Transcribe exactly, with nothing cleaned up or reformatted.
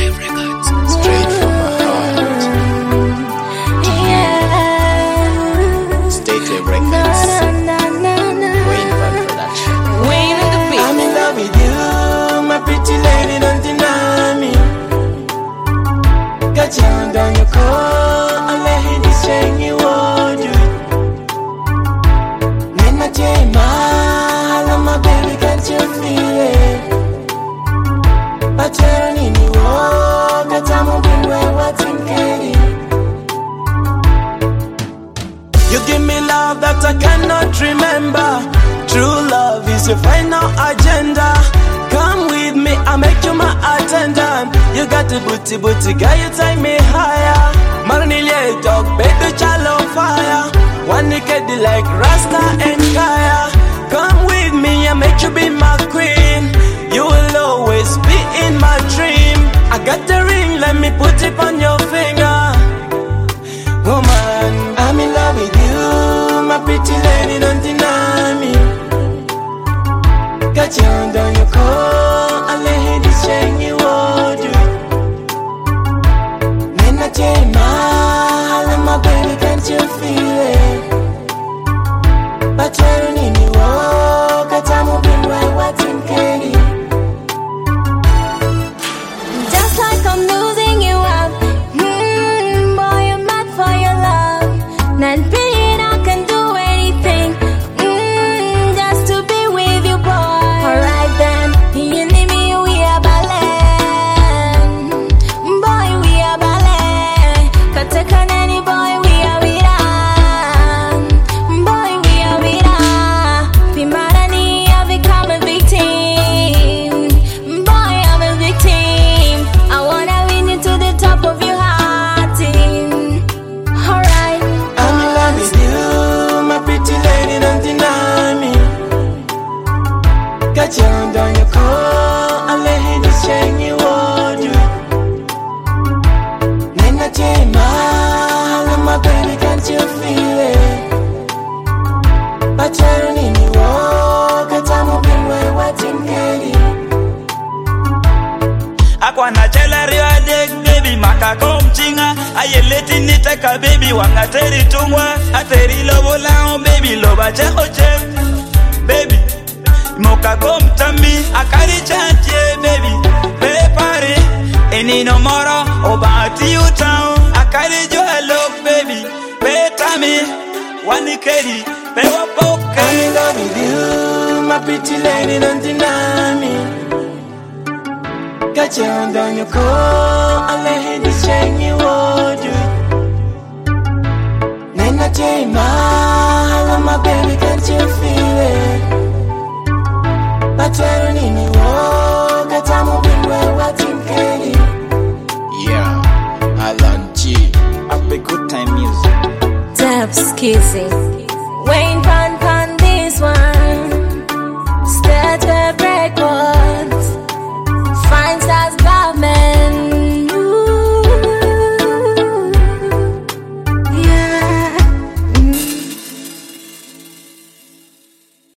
Wave Records, straight from my heart. Yeah. State Wave Records, Wayne Van Production. Wayne on the beat. I'm in love with you, my pretty lady, don't deny me. Got you under your core, I'll let you this chain you hold you. Nena Jema, hello my baby, can't you feel it? But you're in the world, that I'm moving where what's in Katie. You give me love that I cannot remember. True love is your final agenda. Come with me, I'll make you my attendant. You got the booty, booty, girl, you take me higher. Marnilie dog, baby, child on fire. One naked like Rasta and Kaya. Come with me, I'll make you be my queen. You will always be in my dream. I got the ring, let me put it on your finger. Woman, I'm in love with you, my pretty lady, don't deny me. Got you under your core, I'll let you this chain you hold you. Nena Jema, hello my baby, can't you feel it? But you're in the world, got I'm moving where what's in Katie. Just like I'm losing you up. Mm, boy, I'm mad for your love. Not being, I can do anything. Mm, just to be with you, boy. Alright then, you need me, we are ballet. Boy, we are ballet. Can't take on any boy, we are with us. Boy, we are with us. Be mad at me, I become a victim. Boy, I'm a victim. I wanna win you to the top of your heart. Alright. I'm in love with you, my pretty lady, don't deny me. Got you under your core, I'll let you this chain you hold you. Nena Jema, hello my baby, can't you feel it? But you're in the world, got I'm moving where what's in Katie. Akwana chela riwa dek baby maka kom chinga ayeleti nitaka baby wanga teri tungwa ateri lobo lao baby loba che oche baby moka kom tambi akari chache baby prepare eni no moro obati utao akari jo hello baby betami wani kedi pe wapoka. I'm in love with you, my pretty lady, don't deny me. Got you under your core, I'll let you this chain you hold you. Nena Jema, hello my baby, can't you feel it? But you're in the world, got I'm moving where what's in Katie. Yeah, Alan G. Have a good time music. Dubs Kizzy. Wayne Van